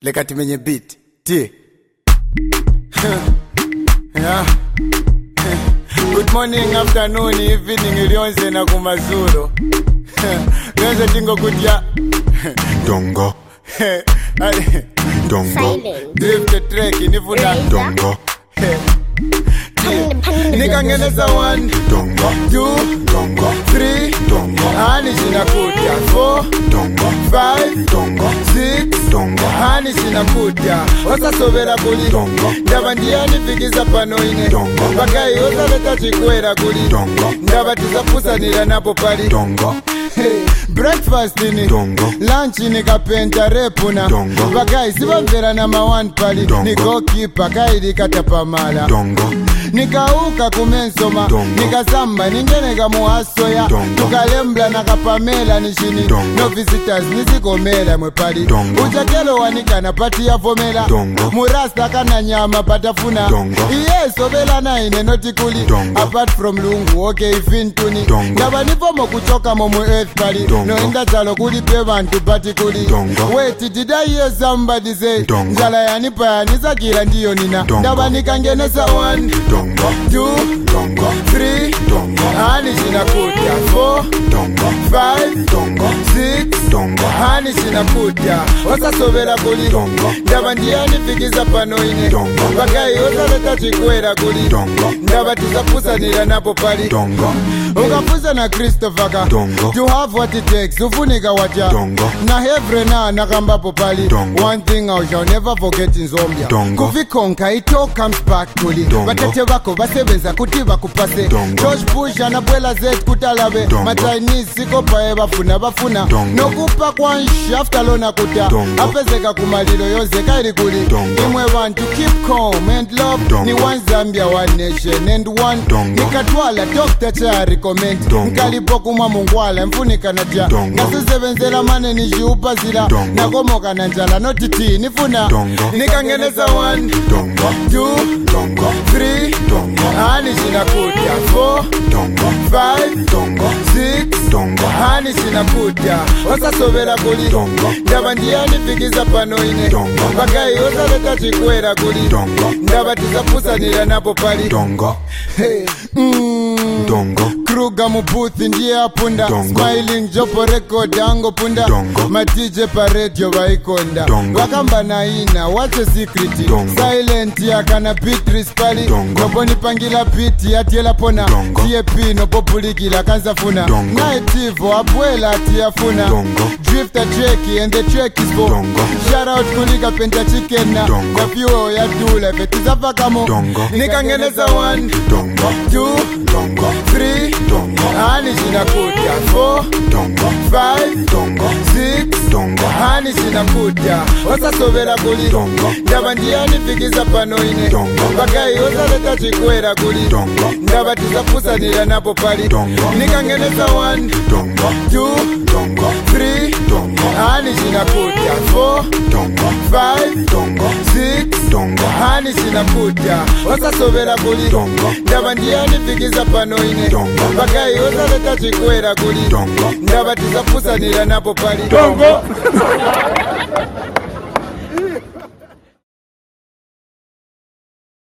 Leka timenye beat. T. Yeah. Good morning, afternoon, evening, ilionze na kumazuro. Lionze tingo kutia. Dongo. Dongo. Drift the track, nifuda. Dongo. Nikangeneza 1, Dongo. 2, Dongo. 3, Dongo. hani sinakuja 4, Dongo. 5, Dongo. 6, Dongo. hani sinakuja osa sobera kuli Dongo. ndaba ndiyanifikiza pano ine Dongo. bagayi osaleta chikwera kuli Dongo. ndaba tizapusanira napo pali Dongo. Hey, breakfast ni Dongo. lunch ni kapenta repuna Dongo. bagayi sibamvera na ma1 pali Dongo. ni goalkeeper kaili katapamala Dongo. nikauka kumensoma Dongo. nikasamba ningeneka muhasoya Dongo. tukalembla nakapamela nishini Dongo. no visitors nisikomela mwepali Dongo. ujakelo wanikana pati yavomela Dongo. murasta kana nyama patafuna Dongo. iyesobela naine notikuli Dongo. apart from lungu okay ifintuni Dongo. ndaba nifomo kuchokamo mu earth pali Dongo. noenda chalo kuli pe bantu pati kuli Dongo. wait did I hear somebody say Dongo. njala yanipa yanisakila ndiyo nina Dongo. ndaba nikangenesa 1 Dongo. 2, Dongo. 3, Dongo. hani sinakuja 4, Dongo. 5, Dongo. 6, Dongo. hani sinakuja osasobera kuli Dongo. ndaba ndiyanifikiza pano ine Dongo. bagayi osaleta chikwera kuli Dongo. ndaba tizapusanira napo pali Dongo. ungapusa na Christopher ka Dongo. to have what it takes ufunika wacha Dongo. na hevre na nakambapo pali Dongo. one thing I shall never forget in Zambia Dongo. kuvikonka it all comes back kuli Dongo. batate bako basebenza kuti bakupase Dongo. George Bush anabwela zet kutalabe Dongo. machinese sikopaye bafuna Dongo. nokupa kwanshi after lona kuta Dongo. apezeka kumalilo yozeka ili kuli Dongo. imwe bantu keep calm and love Dongo. ni one Zambia one nation and one Dongo. nikatwala Dr. cha recommend Dongo. nkalipo kumwa mungwala mfunika natya Dongo. nasisebenzela mane nijiupazila Dongo. nakomoka na njala notiti nifuna Dongo. nikangeneza 1, Dongo. 2, Dongo. 3, Dongo. hani sinakuja 4, Dongo. 5, Dongo. 6, Dongo. hani sinakuja osasobera kuli Dongo. ndaba ndiyanifikiza pano ine Dongo. bagayi osaleta chikwera kuli Dongo. ndaba tizapusanira napo pali Dongo. Hey, Dongo. Kruga mubuthi ndiye apunda Dongo. Smiling jopo record ango punda Dongo. matije pa radio vaikonda Dongo. wakamba na ina wache secret Dongo. silent yakana Beatrice pali Dongo. noponi pangila piti atiela pona Dongo. TP nopopulikila kanzafuna Dongo. naitivo abwela atiyafuna Dongo. drifter tricky and the track is for Dongo. shout out kulika penta chicken na Dongo. kafyo ya dule petizafakamo Dongo. nikangeneza 1, Dongo. 2, Dongo. 3, Dongo. hani sinakuja 4, Dongo. 5, Dongo. 6, Dongo. hani sinakuja osasobera kuli Dongo. ndaba ndiyanifikiza pano ine Dongo. bagayi osaleta chikwera kuli Dongo. ndaba tizapusanira napo pali Dongo. nikangeneza 1, Dongo. 2, Dongo. 3, Dongo. hani sinakuja 4, Dongo. 5, Dongo. 6, Dongo. hani sinakuja osasobera kuli Dongo. ndaba ndiyanifikiza pano ine Dongo. bagayi osaleta chikwera kuli Dongo. ndaba tizapusanira napo pali Dongo.